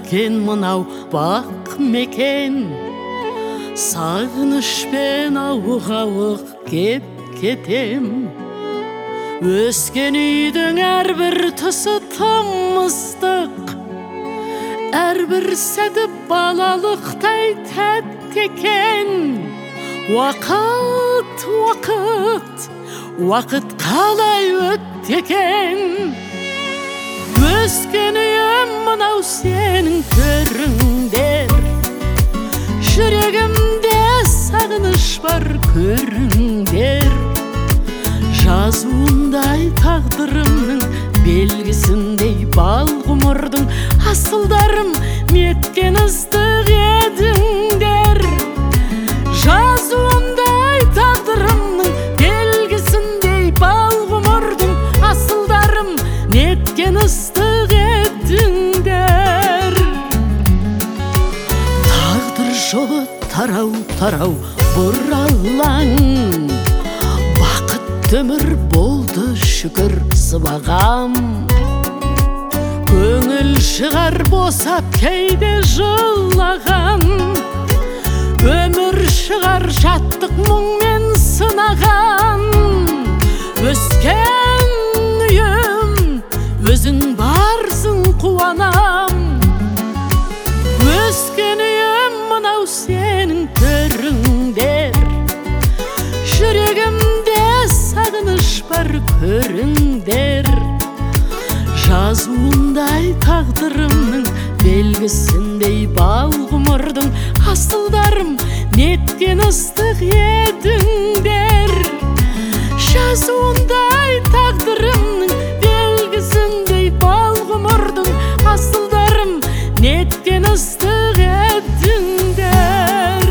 өткен мынау бақ мекен, сағынышпен ауық-ауық кетем. Өскен үйдің әрбір тұсы тым ыстық, әрбір сәті балалықтай тәтті екен. Уақыт, уақыт, уақыт қалай өтті екен. Өскен үйім мынау сенің төріңдер, жүрегімде сағыныш бар көріңдер. Жазуындай тағдырымның белгісіндей бал ғұмырдың асылдарым неткен ыстық едіңдер. Жазуындай тағдырымның белгісіндей бал ғұмырдың асылдарым неткен ыстық едіңдер. Тағдыр жолы тарау-тарау бұралаң, өмір болды шүкір сыбағам. Көңіл шығар босап кейде жылаған, өмір шығар жаттық мұңмен сынаған. Өскен үйім, өзің барсың қуанам. Өскен үйім мынау сенің төріңдер, жүрегімде сағыныш бар көріңдер. Жазуындай тағдырымның белгісіндей бал ғұмырдың асылдарым неткен ыстық едіңдер. Жазуындай тағдырымның белгісіндей бал ғұмырдың асылдарым неткен ыстық едіңдер.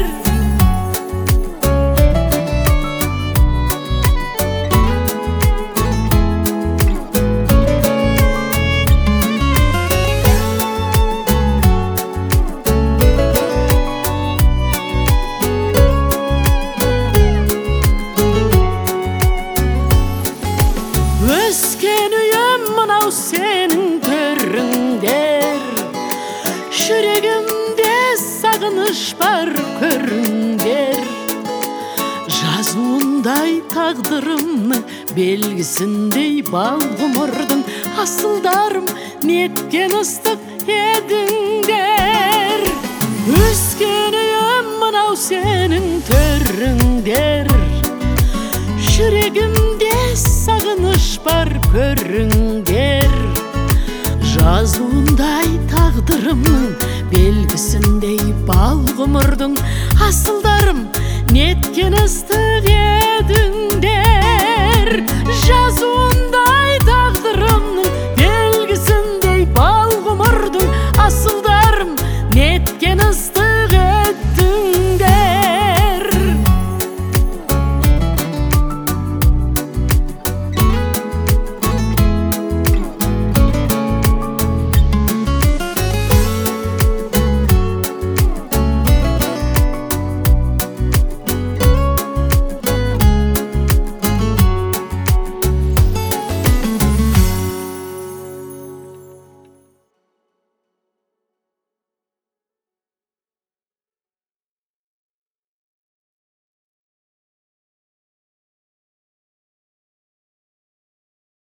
Өскен үйім мынау сенің төріңдер, жүрегімде сағыныш бар көріңдер. Жазуындай тағдырымның белгісіндей бал ғұмырдың асылдарым неткен ыстық едіңдер. Өскен үйім мынау сенің төріңдер, жүрегімде сағыныш бар көріңдер. Жазуындай тағдырымның белгісіндей бал ғұмырдың асылдарым неткен ыстық едіңдер.